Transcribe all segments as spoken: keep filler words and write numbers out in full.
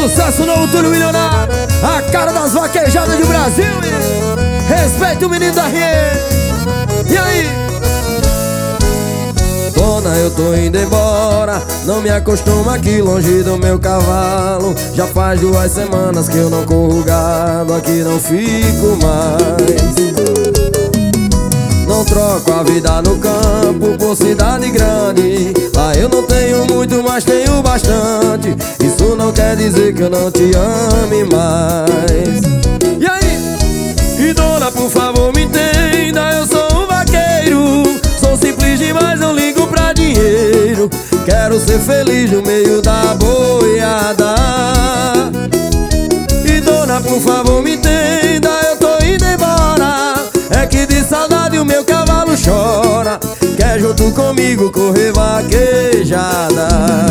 Sucesso novo, Túlio Milionário, a cara das vaquejadas do Brasil. Respeita o menino da R M. E aí? Dona, eu tô indo embora, não me acostuma aqui longe do meu cavalo. Já faz duas semanas que eu não corro gado, aqui não fico mais. Não troco a vida no campo por cidade grande. Lá eu não tenho muito, mas tenho bastante. Isso não quer dizer que eu não te ame mais. E aí? E dona, por favor me entenda, eu sou um vaqueiro. Sou simples demais, não ligo pra dinheiro. Quero ser feliz no meio da boiada. E dona, por favor me entenda, eu tô indo embora. É que de saudade o meu cavalo chora. Quer junto comigo correr vaquejada.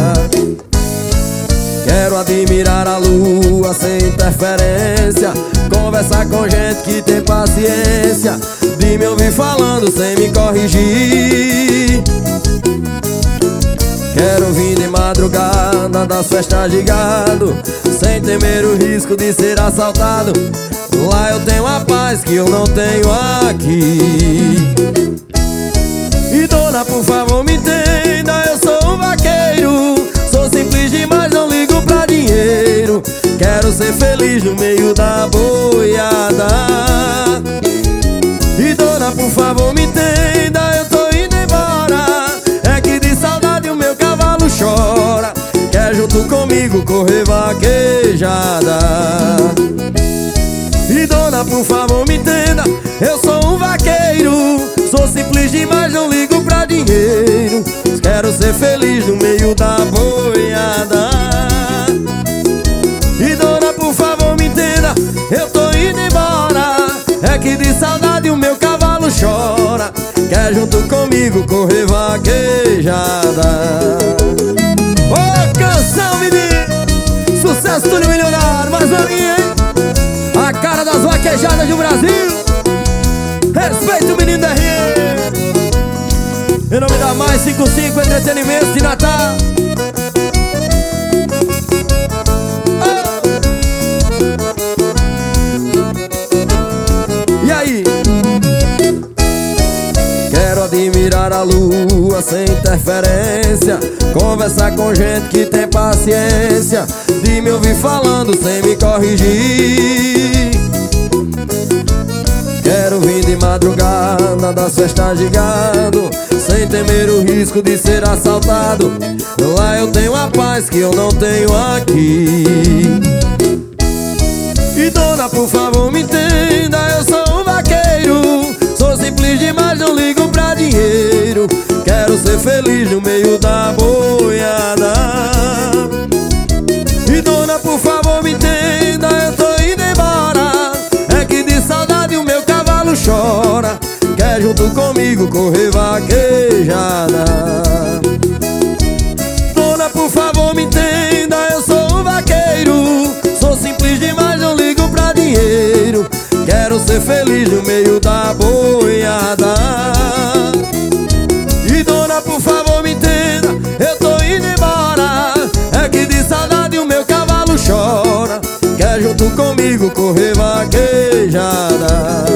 Quero admirar a lua sem interferência, conversar com gente que tem paciência, de me ouvir falando sem me corrigir. Quero vir de madrugada das festas de gado, sem temer o risco de ser assaltado. Lá eu tenho a paz que eu não tenho aqui. E dona, por favor me entenda, eu sou um vaqueiro. Sou simples demais, não ligo pra dinheiro. Quero ser feliz no meio da boiada. E dona, por favor me entenda, eu tô indo embora. É que de saudade o meu cavalo chora. Quer junto comigo correr vaquejada. E dona, por favor me entenda, eu sou um vaqueiro. Sou simples demais, não ligo pra dinheiro. Quero ser feliz no meio da boiada. E dona, por favor me entenda, eu tô indo embora. É que de saudade o meu cavalo chora. Quer junto comigo correr vaquejada. Ô, oh, canção, menino! Sucesso, Túlio Milionário, mais uma linha, hein? A cara das vaquejadas do Brasil. Respeita o menino da R M. Em nome da Mais cinquenta e cinco Entretenimento de Natal. Oh. E aí? Quero admirar a lua sem interferência, conversar com gente que tem paciência, de me ouvir falando sem me corrigir. Quero vir de madrugada das festas de gado, sem temer o risco de ser assaltado. Lá eu tenho a paz que eu não tenho aqui. E dona, por favor me entenda, eu sou um vaqueiro. Sou simples demais, não ligo pra dinheiro. Quero ser feliz no meio da boiada. E dona, por favor me entenda, eu tô indo embora. É que de saudade o meu cavalo chora. Quer junto comigo correr vaquejada. Dona, por favor me entenda, eu sou um vaqueiro. Sou simples demais, não ligo pra dinheiro. Quero ser feliz no meio da boiada. E dona, por favor me entenda, eu tô indo embora. É que de saudade o meu cavalo chora. Quer junto comigo correr vaquejada.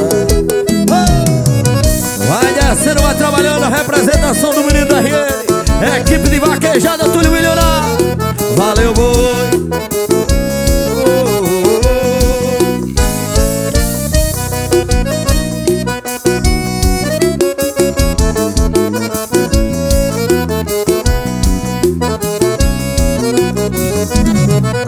Vai descendo, vai trabalhando, a representação do menino da R M. Equipe de vaquejada, Túlio Milionário. Valeu, boi. Oh, oh, oh.